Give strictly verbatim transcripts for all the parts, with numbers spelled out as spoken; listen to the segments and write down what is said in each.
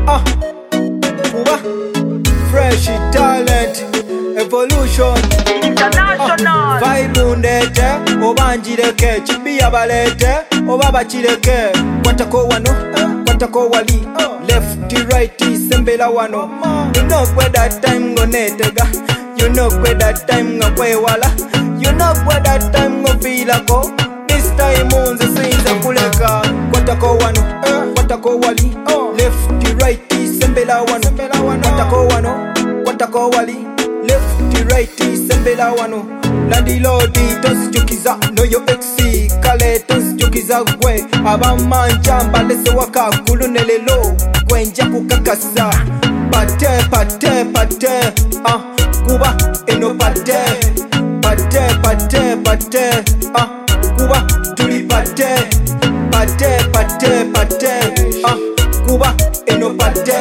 Ah, kuba fresh talent evolution International. Vibe undete obanjireke chibiya balete oba bakireke kwatako wano kwatako wali left right sembela wano you know where that time go netega you know where that time go kwewala you know where that time go feelako this time unze sinza kuleka kwatako wano kwatako wali left right sembela wano kwatako wano kwatako wali left right sembela wano landilodi tonsijukiza noyo exi kale tonsijukiza gwe abamanja mbalese wakakulu nelelo gwenja kukakasa pate pate pate ah kuba eno pate pate pate pate ah kuba tuli pate pate pate pate ah kuba eno pate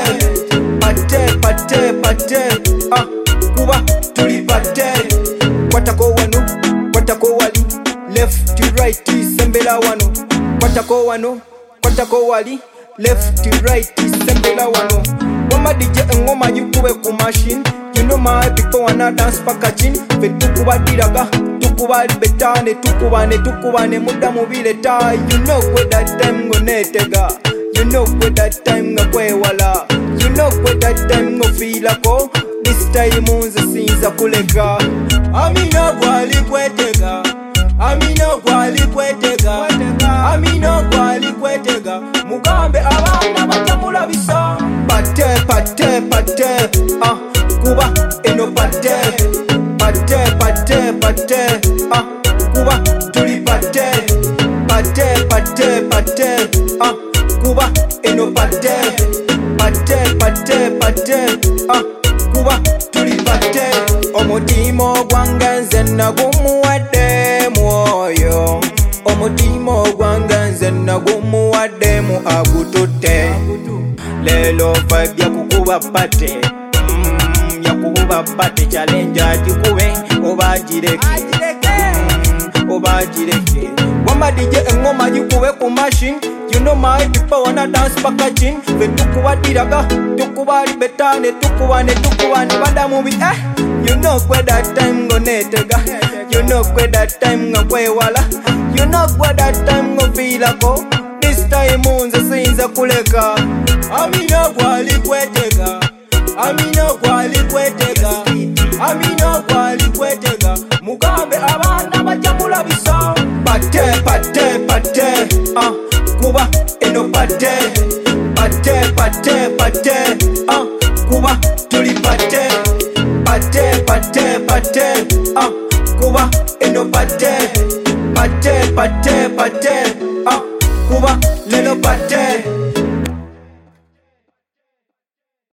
pate pate pate ah kuba tuli pate kwatako wano kwatako wali left to right sembela wano kwatako wano kwatako wali left to right sembela wano wama D J ngoma yikube ku machine you know my people wanna dance pakachin fe tukubadiraga tukubali betane tukubane tukubane muda mubile ta you know where that time go netega you know where that time go kwewala you know where that time go feelako this time unze sinza kuleka amino kwali kwetega amino kwali kwetega amino kwali kwetega mugambe abana batamula bisa pate pate pate ah kuba eno pate pate pate pate ah kuba tuli pate pate pate pate ah kuba eno pate pate pate pate ah kuba tuli pate omutimo gwange nze nagumuwadde mwoyo omutimo gwange nze nagumuwaddemu agututte lelo vibe yakukuba pate mm, yakukuba pate challenge agikube oba gireke mm, oba gireke wama D J engoma yikube ku machine you know my people wanna dance pakachin fe tukubadiraga tukubali betane tukubane tukubane bada mubi eh you know where that time go netega you know where that time go kwewala you know where that time go feelako this time unze sinza kuleka amino kwali kwetega amino kwali kwetega amino kwali kwetega mugambe abana bajamula bisa pate pate pate ah kuba eno pate pate pate pate ah kuba tuli pate pate pate pate ah kuba eno pate pate pate pate ah kuba lelo pate